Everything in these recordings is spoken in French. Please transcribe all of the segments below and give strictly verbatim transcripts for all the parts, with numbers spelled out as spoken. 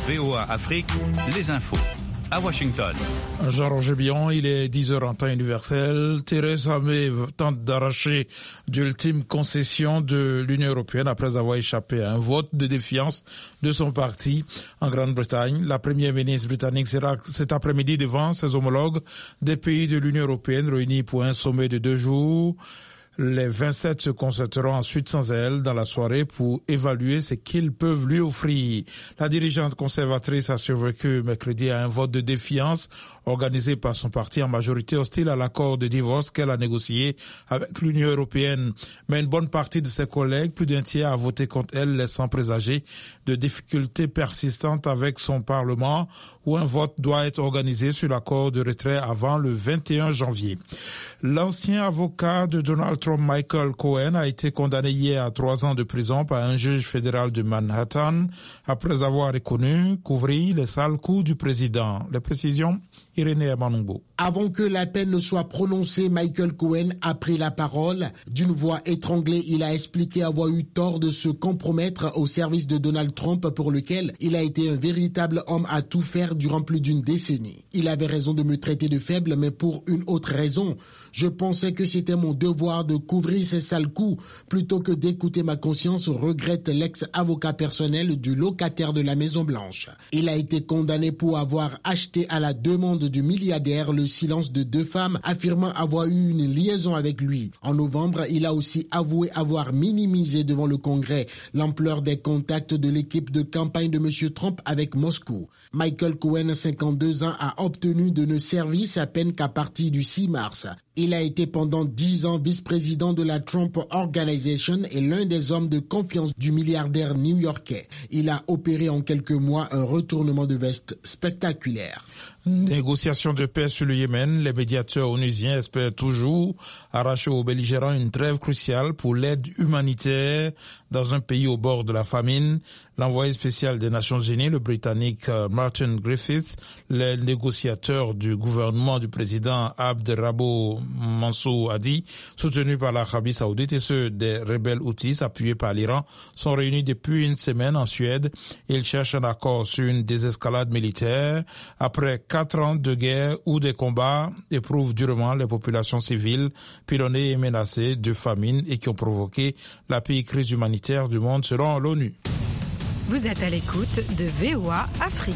V O A Afrique, les infos. À Washington. Jean-Roger Billon, il est dix heures en temps universel. Theresa May tente d'arracher d'ultimes concessions de l'Union européenne après avoir échappé à un vote de défiance de son parti en Grande-Bretagne. La première ministre britannique sera cet après-midi devant ses homologues des pays de l'Union européenne réunis pour un sommet de deux jours. Les vingt-sept se concerteront ensuite sans elle dans la soirée pour évaluer ce qu'ils peuvent lui offrir. La dirigeante conservatrice a survécu mercredi à un vote de défiance organisé par son parti en majorité hostile à l'accord de divorce qu'elle a négocié avec l'Union européenne. Mais une bonne partie de ses collègues, plus d'un tiers, a voté contre elle, laissant présager de difficultés persistantes avec son Parlement, où un vote doit être organisé sur l'accord de retrait avant le vingt et un janvier. L'ancien avocat de Donald Trump, Michael Cohen, a été condamné hier à trois ans de prison par un juge fédéral de Manhattan après avoir reconnu couvrir les sales coups du président. Les précisions, Irénée Manungo. Avant que la peine ne soit prononcée, Michael Cohen a pris la parole. D'une voix étranglée, il a expliqué avoir eu tort de se compromettre au service de Donald Trump, pour lequel il a été un véritable homme à tout faire durant plus d'une décennie. Il avait raison de me traiter de faible, mais pour une autre raison. Je pensais que c'était mon devoir de couvrir ces sales coups plutôt que d'écouter ma conscience, regrette l'ex-avocat personnel du locataire de la Maison-Blanche. Il a été condamné pour avoir acheté à la demande du milliardaire le silence de deux femmes affirmant avoir eu une liaison avec lui. En novembre, il a aussi avoué avoir minimisé devant le Congrès l'ampleur des contacts de l'équipe de campagne de M. Trump avec Moscou. Michael Cohen, cinquante-deux ans, a obtenu de ne servir sa peine qu'à partir du six mars. Il a été pendant dix ans vice-président de la Trump Organization et l'un des hommes de confiance du milliardaire new-yorkais. Il a opéré en quelques mois un retournement de veste spectaculaire. Négociation de paix sur le Yémen, les médiateurs onusiens espèrent toujours arracher aux belligérants une trêve cruciale pour l'aide humanitaire dans un pays au bord de la famine. L'envoyé spécial des Nations Unies, le Britannique Martin Griffiths, le négociateur du gouvernement du président Abderrabo Mansour Hadi, soutenu par l'Arabie Saoudite, et ceux des rebelles houthis appuyés par l'Iran, sont réunis depuis une semaine en Suède. Ils cherchent un accord sur une désescalade militaire après quatre ans de guerre où des combats éprouvent durement les populations civiles pilonnées et menacées de famine et qui ont provoqué la pire crise humanitaire du monde selon l'ONU. Vous êtes à l'écoute de V O A Afrique.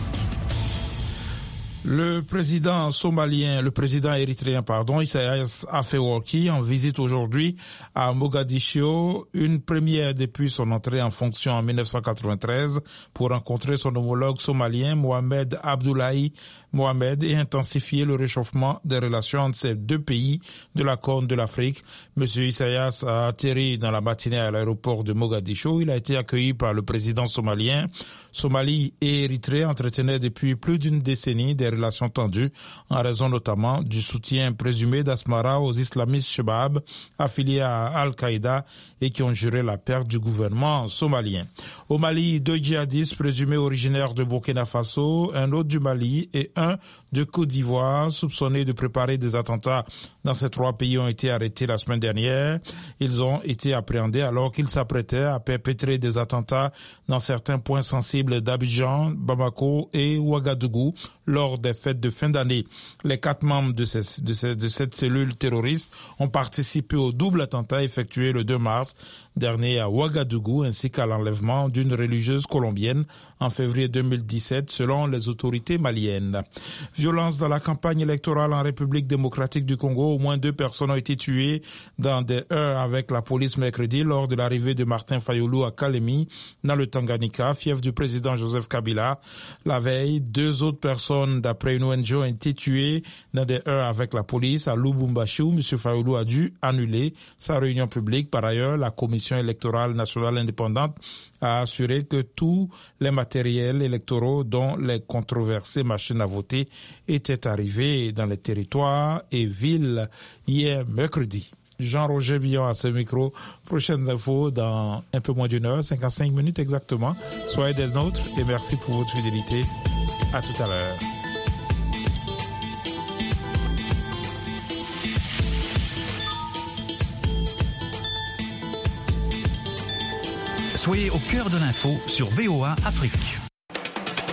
Le président somalien, le président érythréen, pardon, Isaias Afewerki, en visite aujourd'hui à Mogadiscio, une première depuis son entrée en fonction en mille neuf cent quatre-vingt-treize pour rencontrer son homologue somalien Mohamed Abdullahi Mohamed et intensifier le réchauffement des relations entre ces deux pays de la Corne de l'Afrique. Monsieur Isaias a atterri dans la matinée à l'aéroport de Mogadiscio. Il a été accueilli par le président somalien. Somalie et Érythrée entretenaient depuis plus d'une décennie des relations tendues en raison notamment du soutien présumé d'Asmara aux islamistes Shebab affiliés à Al-Qaïda et qui ont juré la perte du gouvernement somalien. Au Mali, deux djihadistes présumés originaires de Burkina Faso, un autre du Mali et un de Côte d'Ivoire, soupçonnés de préparer des attentats dans ces trois pays, ont été arrêtés la semaine dernière. Ils ont été appréhendés alors qu'ils s'apprêtaient à perpétrer des attentats dans certains points sensibles d'Abidjan, Bamako et Ouagadougou lors des fêtes de fin d'année. Les quatre membres de, ces, de, ces, de cette cellule terroriste ont participé au double attentat effectué le deux mars dernier à Ouagadougou ainsi qu'à l'enlèvement d'une religieuse colombienne en février deux mille dix-sept selon les autorités maliennes. Violence dans la campagne électorale en République démocratique du Congo. Au moins deux personnes ont été tuées dans des heurts avec la police mercredi lors de l'arrivée de Martin Fayulu à Kalemi, dans le Tanganyika, fief du président Joseph Kabila. La veille, deux autres personnes, d'après une O N G, ont été tuées dans des heurts avec la police à Lubumbashi, où M. Fayulu a dû annuler sa réunion publique. Par ailleurs, la Commission électorale nationale indépendante a assuré que tous les matériels électoraux, dont les controversées machines à voter, étaient arrivés dans les territoires et villes hier mercredi. Jean-Roger Billon à ce micro. Prochaines infos dans un peu moins d'une heure, cinquante-cinq minutes exactement. Soyez des nôtres et merci pour votre fidélité. À tout à l'heure. Soyez au cœur de l'info sur V O A Afrique.